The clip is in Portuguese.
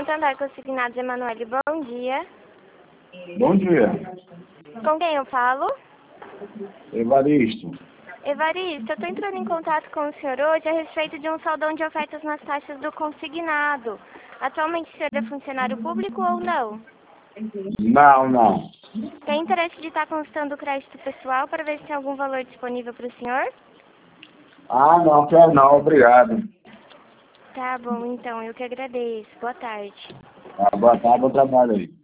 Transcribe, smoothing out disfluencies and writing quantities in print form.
Santander Consignados, Emanuele, bom dia. Bom dia. Com quem eu falo? Evaristo. Evaristo, eu estou entrando em contato com o senhor hoje a respeito de um saldão de ofertas nas taxas do consignado. Atualmente o senhor é funcionário público ou não? Não. Tem interesse de estar consultando o crédito pessoal para ver se tem algum valor disponível para o senhor? Não quero não, obrigado. Tá bom, então, eu que agradeço. Boa tarde. Boa tarde, bom trabalho aí.